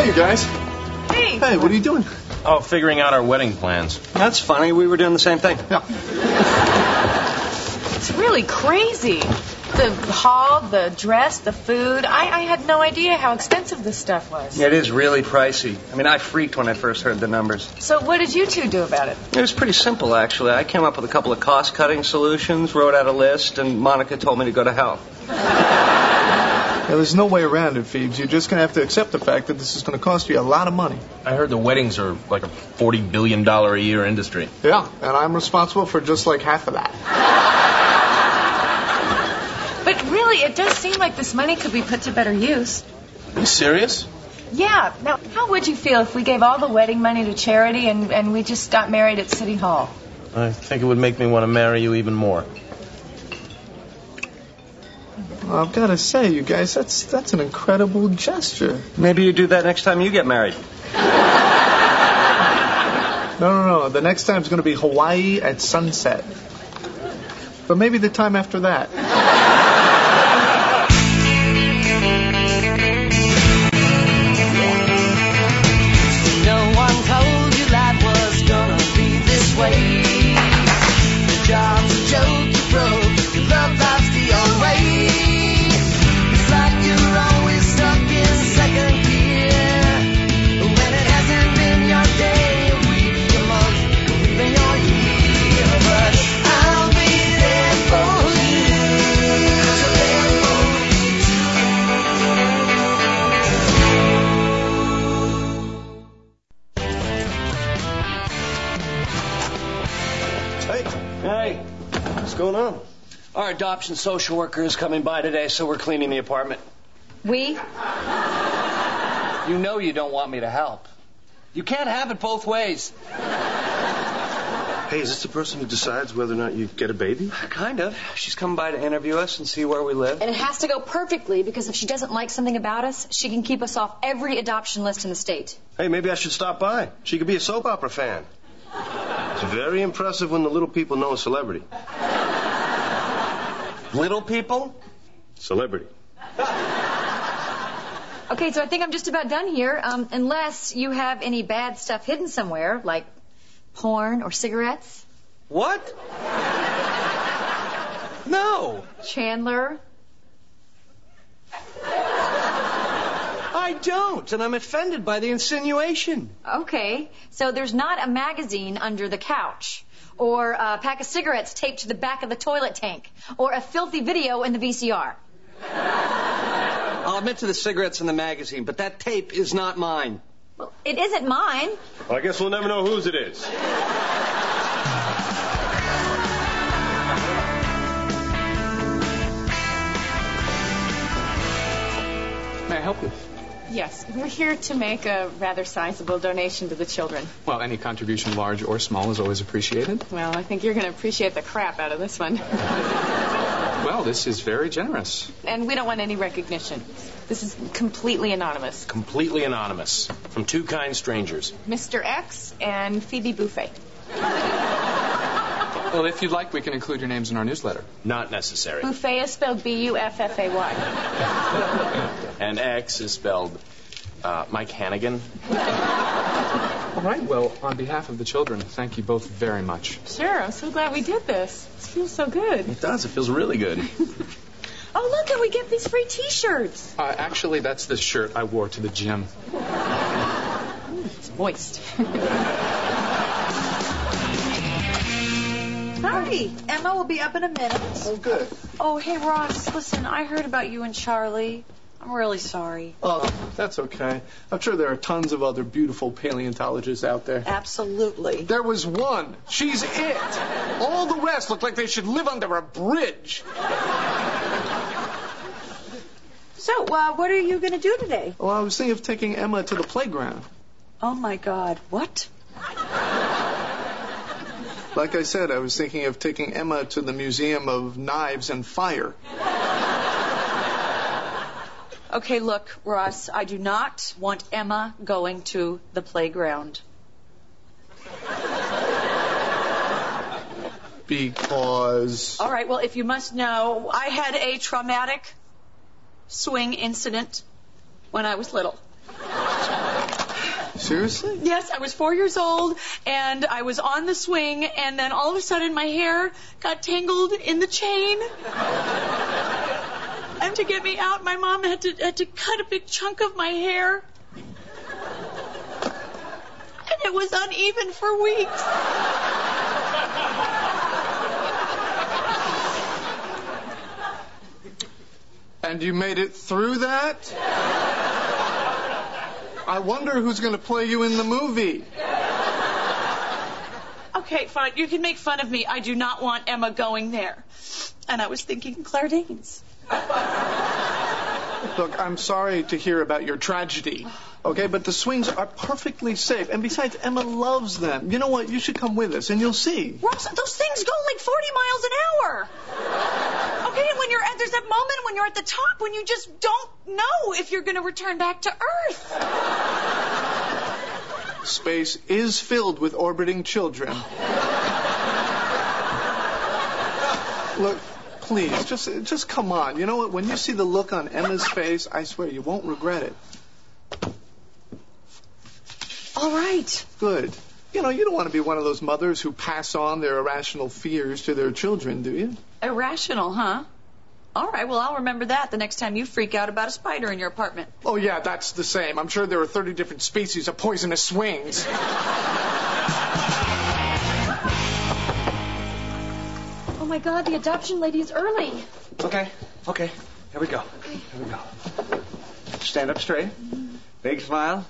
Hey, you guys. Hey. Hey, what are you doing? Oh, figuring out our wedding plans. That's funny. We were doing the same thing. Yeah. It's really crazy. The hall, the dress, the food. I had no idea how expensive this stuff was. It is really pricey. I mean, I freaked when I first heard the numbers. So what did you two do about it? It was pretty simple, actually. I came up with a couple of cost-cutting solutions, wrote out a list, and Monica told me to go to hell. Yeah, there's no way around it, Phoebes. You're just going to have to accept the fact that this is going to cost you a lot of money. I heard the weddings are like a $40 billion a year industry. Yeah, and I'm responsible for just like half of that. But really, it does seem like this money could be put to better use. Are you serious? Yeah. Now, how would you feel if we gave all the wedding money to charity and we just got married at City Hall? I think it would make me want to marry you even more. Well, I've got to say, you guys, that's an incredible gesture. Maybe you do that next time you get married. No. The next time's going to be Hawaii at sunset. But maybe the time after that. No one told you life was gonna be this way. The job's a joke, you broke. Your love life's the old way. It's like you're always stuck in second gear. When it hasn't been your day, a week, a month, even your year. But I'll be there for you. So there for Hey, what's going on? Our adoption social worker is coming by today, so we're cleaning the apartment. We? You know you don't want me to help. You can't have it both ways. Hey, is this the person who decides whether or not you get a baby? Kind of. She's come by to interview us and see where we live. And it has to go perfectly, because if she doesn't like something about us, she can keep us off every adoption list in the state. Hey, maybe I should stop by. She could be a soap opera fan. It's very impressive when the little people know a celebrity. Little people? Celebrity. Okay, so I think I'm just about done here, unless you have any bad stuff hidden somewhere, like porn or cigarettes. What? No. Chandler. I don't, and I'm offended by the insinuation. Okay, so there's not a magazine under the couch, or a pack of cigarettes taped to the back of the toilet tank, or a filthy video in the VCR. I'll admit to the cigarettes in the magazine, but that tape is not mine. Well, it isn't mine. Well, I guess we'll never know whose it is. May I help you? Yes, we're here to make a rather sizable donation to the children. Well, any contribution, large or small, is always appreciated. Well, I think you're going to appreciate the crap out of this one. Well, this is very generous. And we don't want any recognition. This is completely anonymous. Completely anonymous. From two kind strangers. Mr. X and Phoebe Buffet. Well, if you'd like, we can include your names in our newsletter. Not necessary. Buffet is spelled Buffay. And X is spelled Mike Hannigan. All right, well, on behalf of the children, thank you both very much. Sure, I'm so glad we did this. This feels so good. It does. It feels really good. Oh, look, and we get these free T-shirts. Actually, that's the shirt I wore to the gym. It's moist. Hi, Emma will be up in a minute. Oh, good. Oh, hey, Ross, listen, I heard about you and Charlie. I'm really sorry. Oh, that's okay. I'm sure there are tons of other beautiful paleontologists out there. Absolutely. There was one. She's it. All the rest look like they should live under a bridge. So, what are you going to do today? Well, I was thinking of taking Emma to the playground. Oh, my God, what? Like I said, I was thinking of taking Emma to the Museum of Knives and Fire. Okay, look, Ross, I do not want Emma going to the playground. Because... All right, well, if you must know, I had a traumatic swing incident when I was little. Seriously? Yes, I was 4 years old, and I was on the swing, and then all of a sudden my hair got tangled in the chain. And to get me out, my mom had to cut a big chunk of my hair. And it was uneven for weeks. And you made it through that? I wonder who's going to play you in the movie. Okay, fine. You can make fun of me. I do not want Emma going there. And I was thinking Claire Danes. Look, I'm sorry to hear about your tragedy. Okay, but the swings are perfectly safe. And besides, Emma loves them. You know what? You should come with us, and you'll see. Ross, those things go like 40 miles an hour. Okay, and there's that moment when you're at the top when you just don't know if you're going to return back to Earth. Space is filled with orbiting children. Look, please, just come on. You know what? When you see the look on Emma's face, I swear you won't regret it. All right. Good. You know, you don't want to be one of those mothers who pass on their irrational fears to their children, do you? Irrational, huh? All right, well, I'll remember that the next time you freak out about a spider in your apartment. Oh, yeah, that's the same. I'm sure there are 30 different species of poisonous swings. Oh, my God, the adoption lady is early. Okay. Here we go. Stand up straight. Big smile.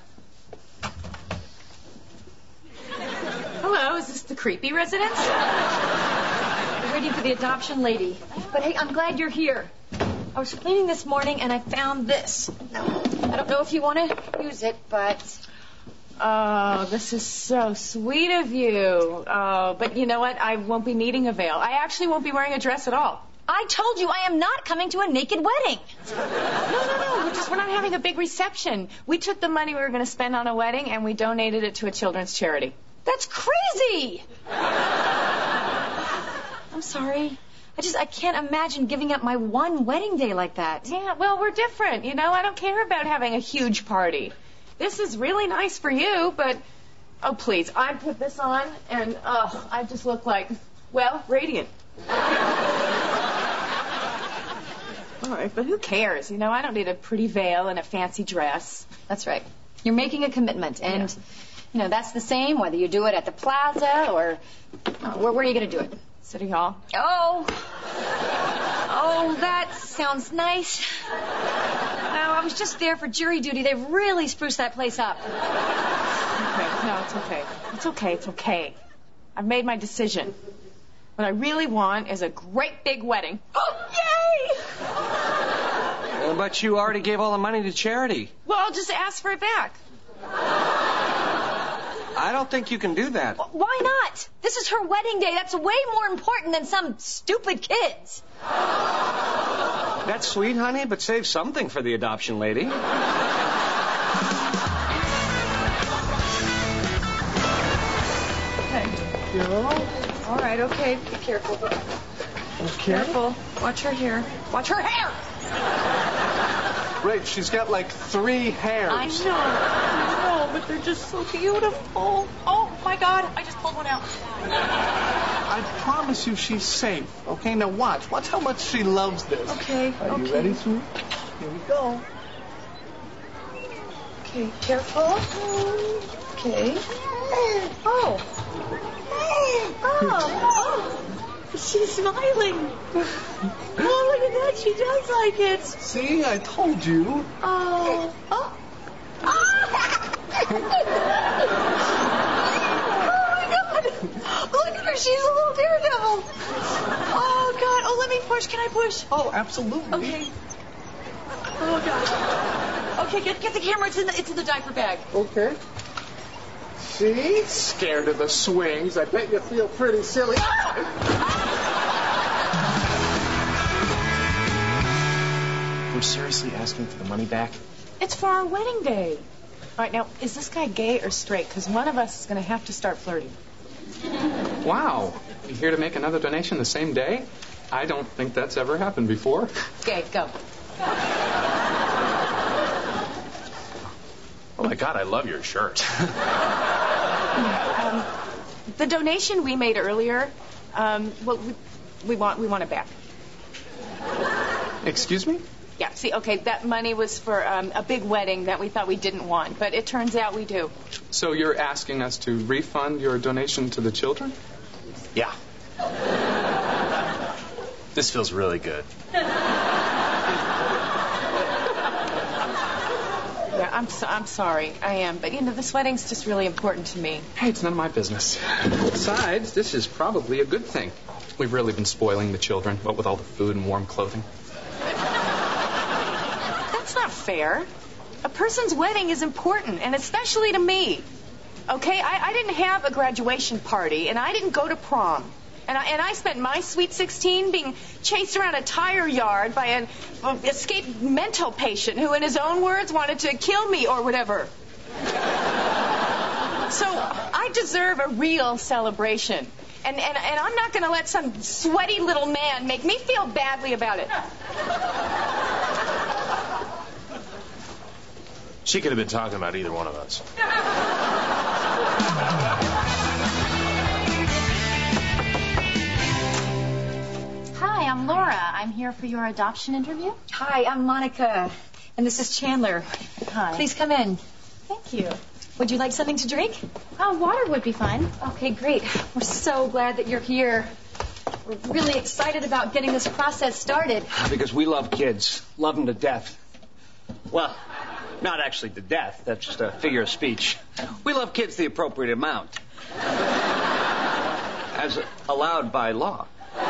Hello, is this the creepy residence? We're waiting for the adoption lady. But hey, I'm glad you're here. I was cleaning this morning and I found this. Now, I don't know if you want to use it, but... Oh, this is so sweet of you. But you know what? I won't be needing a veil. I actually won't be wearing a dress at all. I told you I am not coming to a naked wedding. No. We're not having a big reception. We took the money we were going to spend on a wedding and we donated it to a children's charity. That's crazy. I'm sorry. I can't imagine giving up my one wedding day like that. Yeah, well, we're different. You know, I don't care about having a huge party. This is really nice for you, but... Oh, please, I put this on, and, I just look like, well, radiant. All right, but who cares? You know, I don't need a pretty veil and a fancy dress. That's right. You're making a commitment, and, you know, that's the same whether you do it at the plaza or... where are you going to do it? City Hall. Oh, that sounds nice. No, I was just there for jury duty. They've really spruced that place up. Okay, no, it's okay. I've made my decision. What I really want is a great big wedding. Oh, yay! But you already gave all the money to charity. Well, I'll just ask for it back. I don't think you can do that. Why not? This is her wedding day. That's way more important than some stupid kids. That's sweet, honey, but save something for the adoption lady. Okay. All right, okay. Be careful. Okay. Careful. Watch her hair. Watch her hair! Great, she's got like 3 hairs. I know, but they're just so beautiful. Oh, my God, I just pulled one out. I promise you she's safe. Okay, now watch. Watch how much she loves this. Okay, Are you ready, sweet? Here we go. Okay, careful. Okay. Oh, she's smiling. Oh, look at that. She does like it. See, I told you. Oh my God. Look at her. She's a little daredevil. Oh, God. Oh, let me push. Can I push? Oh, absolutely. Okay. Oh, God. Okay, get the camera. It's in the diaper bag. Okay. See? Scared of the swings. I bet you feel pretty silly. We're seriously asking for the money back? It's for our wedding day. All right, now, is this guy gay or straight? Because one of us is going to have to start flirting. Wow. You here to make another donation the same day? I don't think that's ever happened before. Gay, go. Oh, my God, I love your shirt. The donation we made earlier, well, we want it back. Excuse me? Yeah, see, okay, that money was for a big wedding that we thought we didn't want, but it turns out we do. So you're asking us to refund your donation to the children? Yeah. This feels really good. Yeah, I'm sorry, I am, but this wedding's just really important to me. Hey, it's none of my business. Besides, this is probably a good thing. We've really been spoiling the children, what with all the food and warm clothing. That's not fair. A person's wedding is important, and especially to me. Okay, I didn't have a graduation party, and I didn't go to prom. And I spent my sweet 16 being chased around a tire yard by an escaped mental patient who, in his own words, wanted to kill me or whatever. So I deserve a real celebration. And I'm not going to let some sweaty little man make me feel badly about it. She could have been talking about either one of us. Hi, I'm Laura. I'm here for your adoption interview. Hi, I'm Monica. And this is Chandler. Hi. Please come in. Thank you. Would you like something to drink? Water would be fine. Okay, great. We're so glad that you're here. We're really excited about getting this process started. Because we love kids. Love them to death. Well, not actually to death. That's just a figure of speech. We love kids the appropriate amount. As allowed by law.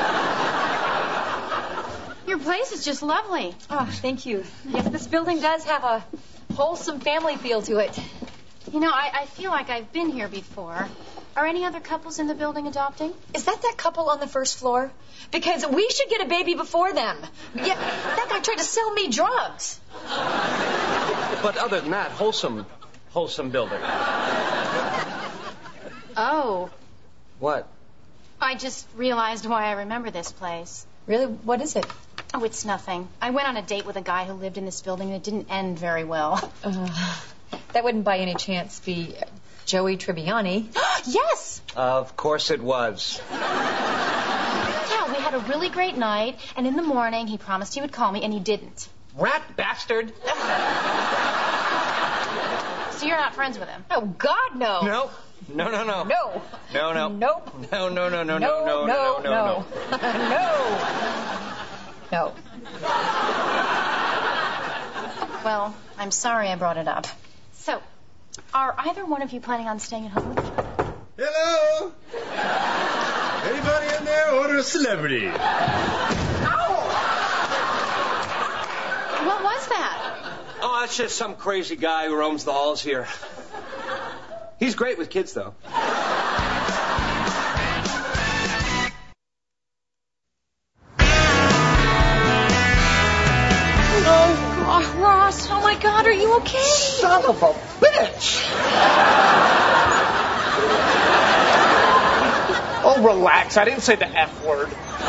Your place is just lovely. Oh, thank you. Yes, this building does have a wholesome family feel to it. I feel like I've been here before. Are any other couples in the building adopting? Is that couple on the first floor? Because we should get a baby before them. Yeah, that guy tried to sell me drugs. But other than that, wholesome building. Oh. What? I just realized why I remember this place. Really? What is it? Oh, it's nothing. I went on a date with a guy who lived in this building and it didn't end very well. That wouldn't by any chance be Joey Tribbiani. Yes! Of course it was. Yeah, we had a really great night, and in the morning he promised he would call me, and he didn't. Rat bastard! So you're not friends with him? Oh, God, no. No. No. No. No. Nope. No. No. Well, I'm sorry I brought it up. So, are either one of you planning on staying at home with me? Hello? Anybody in there order a celebrity? What was that? Oh, that's just some crazy guy who roams the halls here. He's great with kids, though. Oh, Ross, oh my God, are you okay? Son of a bitch! Oh, relax. I didn't say the F word.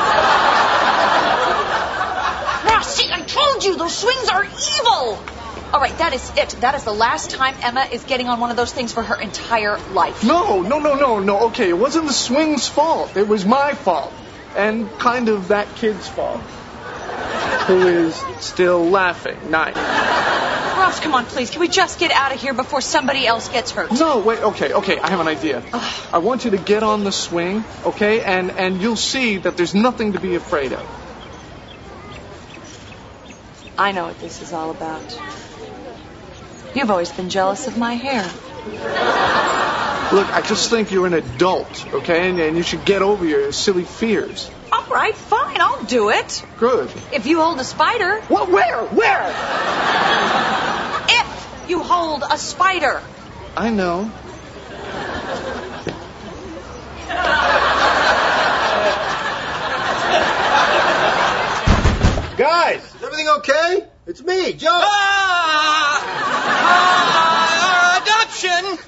Ross, see, I told you, those swings are evil. All right, that is it. That is the last time Emma is getting on one of those things for her entire life. No. Okay, it wasn't the swing's fault. It was my fault. And kind of that kid's fault. Who is still laughing. Nice. Ross, come on, please. Can we just get out of here before somebody else gets hurt? No, wait, okay, I have an idea. I want you to get on the swing, okay? And you'll see that there's nothing to be afraid of. I know what this is all about. You've always been jealous of my hair. Look, I just think you're an adult, okay? And you should get over your silly fears. All right, fine, I'll do it. Good. If you hold a spider. What? Where? If you hold a spider. I know. Guys, is everything okay? It's me, Joe. Adoption!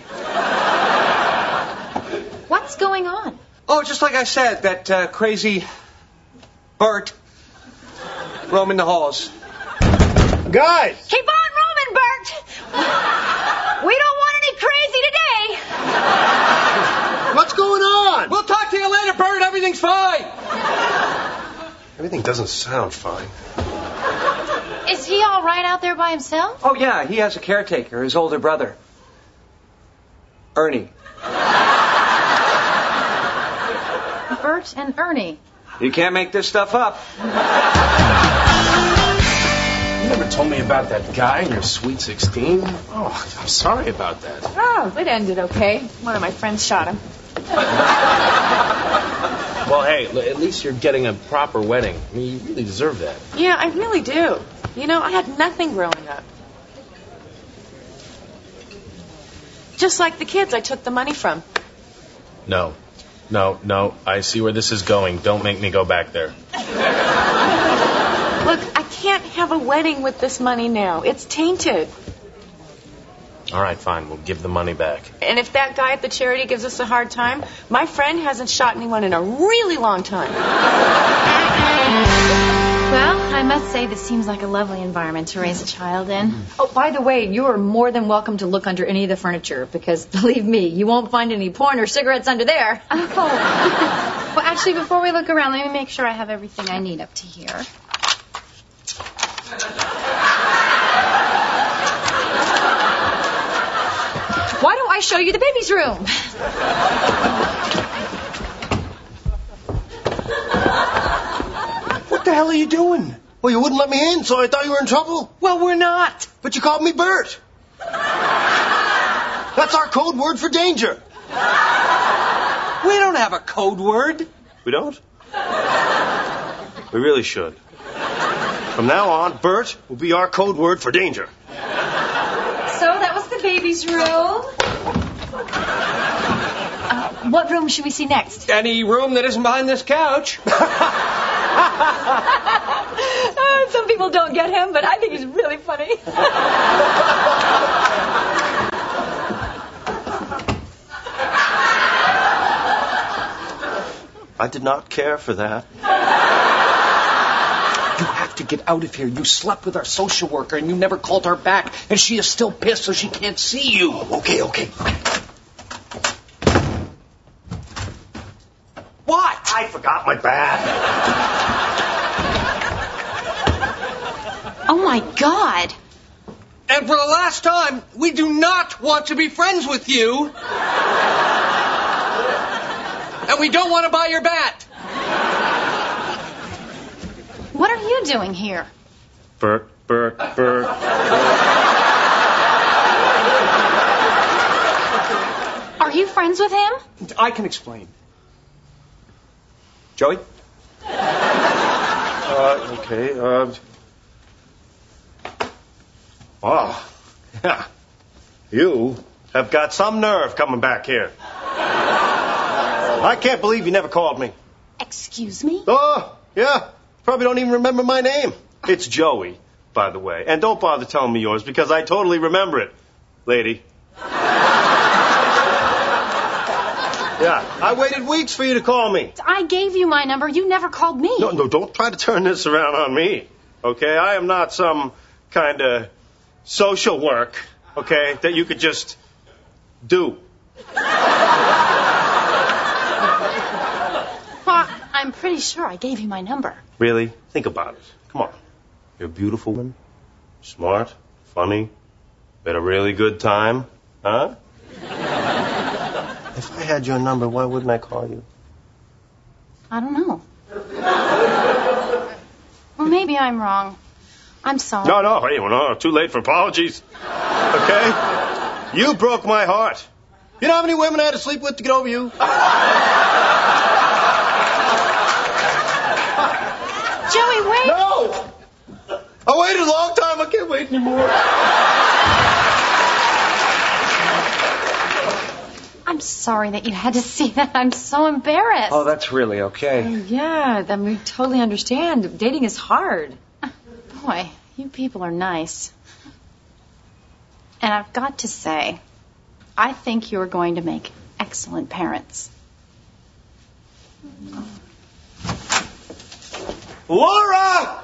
What's going on? Oh, just like I said, that crazy Bert roaming the halls. Guys! Keep on roaming, Bert. We Everything doesn't sound fine. Is he all right out there by himself? Oh, yeah, he has a caretaker, his older brother. Ernie. Bert and Ernie. You can't make this stuff up. You never told me about that guy in your Sweet 16. Oh, I'm sorry about that. Oh, it ended okay. One of my friends shot him. Well, hey, at least you're getting a proper wedding. I mean, you really deserve that. Yeah, I really do. You know, I had nothing growing up. Just like the kids I took the money from. No. I see where this is going. Don't make me go back there. Look, I can't have a wedding with this money now. It's tainted. All right, fine. We'll give the money back. And if that guy at the charity gives us a hard time, my friend hasn't shot anyone in a really long time. Well, I must say this seems like a lovely environment to raise a child in. Oh, by the way, you are more than welcome to look under any of the furniture, because believe me, you won't find any porn or cigarettes under there. Oh. Well, actually, before we look around, let me make sure I have everything I need up to here. Why don't I show you the baby's room? What the hell are you doing? Well, you wouldn't let me in, so I thought you were in trouble. Well, we're not. But you called me Bert. That's our code word for danger. We don't have a code word. We don't? We really should. From now on, Bert will be our code word for danger. So that was the baby's room. What room should we see next? Any room that isn't behind this couch. Some people don't get him, but I think he's really funny. I did not care for that. You have to get out of here. You slept with our social worker and you never called her back. And she is still pissed so she can't see you. Okay. What? I forgot my bag. Oh, my God. And for the last time, we do not want to be friends with you. And we don't want to buy your bat. What are you doing here? Bert. Are you friends with him? I can explain. Joey? Okay. Wow. Yeah. You have got some nerve coming back here. I can't believe you never called me. Excuse me? Oh, yeah. Probably don't even remember my name. It's Joey, by the way. And don't bother telling me yours, because I totally remember it, lady. Yeah, I waited weeks for you to call me. I gave you my number. You never called me. No, don't try to turn this around on me, okay? I am not some kind of social work, okay, that you could just do. Well, I'm pretty sure I gave you my number. Really? Think about it. Come on. You're a beautiful woman, smart, funny, had a really good time, huh? If I had your number, why wouldn't I call you? I don't know. Well, maybe I'm wrong. I'm sorry. No, hey, well, no, too late for apologies. Okay? You broke my heart. You know how many women I had to sleep with to get over you? Joey, wait. No! I waited a long time. I can't wait anymore. I'm sorry that you had to see that. I'm so embarrassed. Oh, that's really okay. Yeah, I mean, we totally understand. Dating is hard. Boy, you people are nice. And I've got to say, I think you're going to make excellent parents. Laura!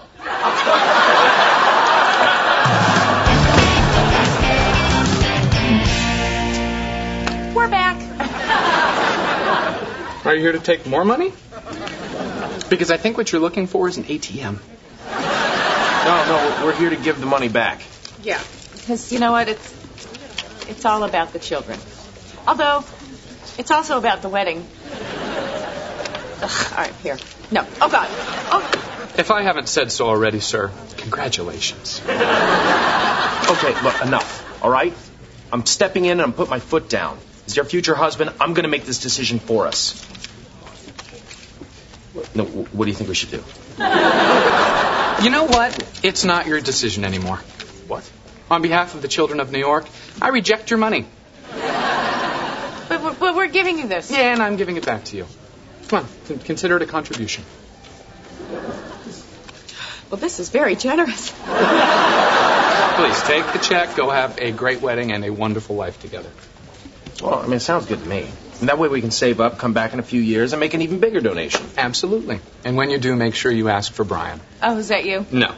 We're back. Are you here to take more money? Because I think what you're looking for is an ATM. No, we're here to give the money back. Yeah, because you know what? It's all about the children. Although, it's also about the wedding. Ugh, all right, here. No. Oh, God. Oh. If I haven't said so already, sir, congratulations. Okay, look, enough, all right? I'm stepping in and I'm putting my foot down. As your future husband, I'm going to make this decision for us. No, what do you think we should do? You know what? It's not your decision anymore. What? On behalf of the children of New York, I reject your money. But we're giving you this. Yeah, and I'm giving it back to you. Come on, consider it a contribution. Well, this is very generous. Please, take the check, go have a great wedding and a wonderful life together. Well, I mean, it sounds good to me. And that way we can save up, come back in a few years, and make an even bigger donation. Absolutely. And when you do, make sure you ask for Brian. Oh, is that you? No.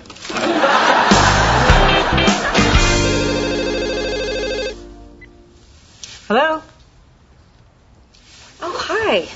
Hello? Oh, hi.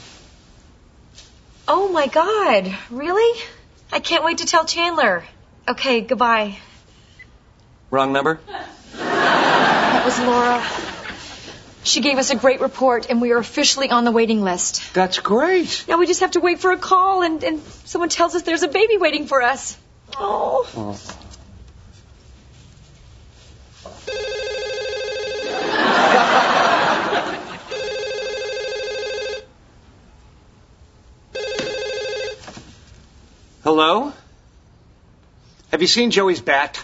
Oh, my God. Really? I can't wait to tell Chandler. Okay, goodbye. Wrong number? That was Laura. She gave us a great report, and we are officially on the waiting list. That's great. Now we just have to wait for a call, and someone tells us there's a baby waiting for us. Oh. Hello? Have you seen Joey's bat?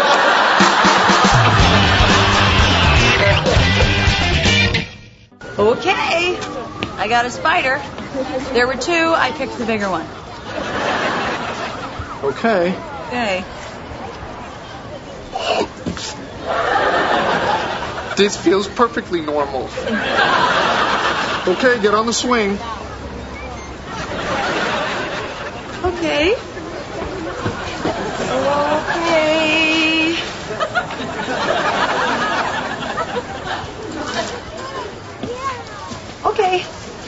Okay. I got a spider. There were two. I picked the bigger one. Okay. Okay. This feels perfectly normal. Okay, get on the swing. Okay. Okay. Okay.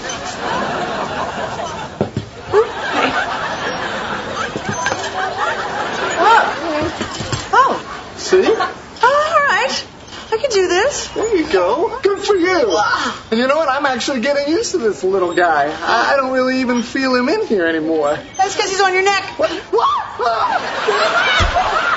Oh. See? All right. I can do this. There you go. Good for you. And you know what? I'm actually getting used to this little guy. I don't really even feel him in here anymore. That's because he's on your neck. What?